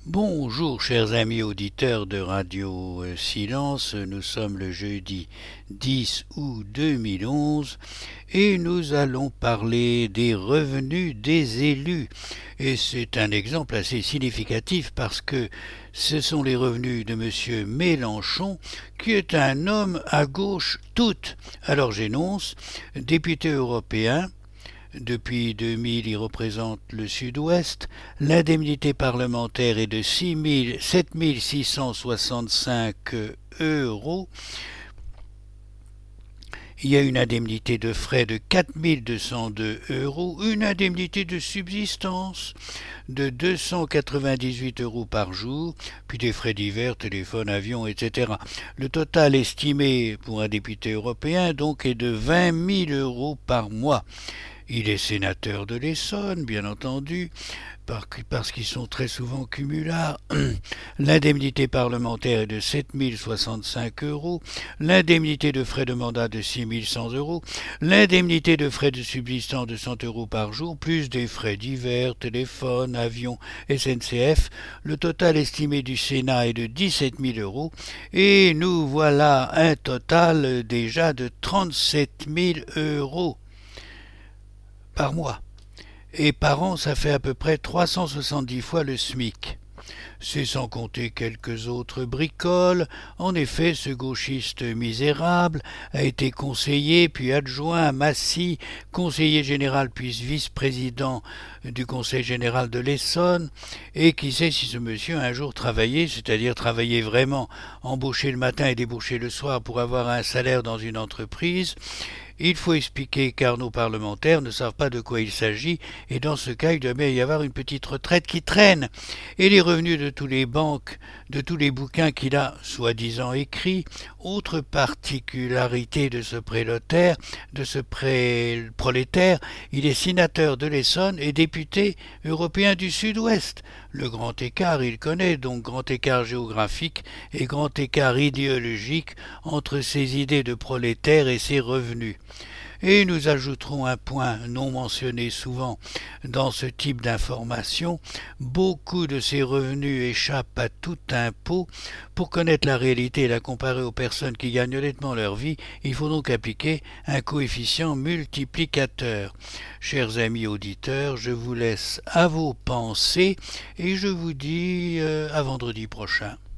Bonjour chers amis auditeurs de Radio Silence, nous sommes le jeudi 10 août 2011 et nous allons parler des revenus des élus. Et c'est un exemple assez significatif parce que ce sont les revenus de M. Mélenchon qui est un homme à gauche toute. Alors j'énonce, député européen. Depuis 2000, il représente le Sud-Ouest. L'indemnité parlementaire est de 7 665 euros. Il y a une indemnité de frais de 4 202 euros, une indemnité de subsistance de 298 euros par jour, puis des frais divers, téléphone, avion, etc. Le total estimé pour un député européen donc est de 20 000 euros par mois. Il est sénateur de l'Essonne, bien entendu, parce qu'ils sont très souvent cumulards. L'indemnité parlementaire est de 7 065 euros, l'indemnité de frais de mandat de 6 100 euros, l'indemnité de frais de subsistance de 100 euros par jour, plus des frais divers, téléphone, avion, SNCF. Le total estimé du Sénat est de 17 000 euros, et nous voilà un total déjà de 37 000 euros par mois. Et par an, ça fait à peu près 370 fois le SMIC. C'est sans compter quelques autres bricoles. En effet, ce gauchiste misérable a été conseiller puis adjoint à Massy, conseiller général puis vice-président du conseil général de l'Essonne, et qui sait si ce monsieur a un jour travaillé, c'est-à-dire travaillé vraiment, embauché le matin et débauché le soir pour avoir un salaire dans une entreprise. Il faut expliquer car nos parlementaires ne savent pas de quoi il s'agit et dans ce cas il doit bien y avoir une petite retraite qui traîne. Et les revenus de tous les banques, de tous les bouquins qu'il a soi-disant écrits, autre particularité de ce prolétaire, il est sénateur de l'Essonne et député européen du Sud-Ouest. Le grand écart, il connaît, donc grand écart géographique et grand écart idéologique entre ses idées de prolétaire et ses revenus. Et nous ajouterons un point non mentionné souvent dans ce type d'information, beaucoup de ces revenus échappent à tout impôt. Pour connaître la réalité et la comparer aux personnes qui gagnent honnêtement leur vie, il faut donc appliquer un coefficient multiplicateur. Chers amis auditeurs, je vous laisse à vos pensées et je vous dis à vendredi prochain.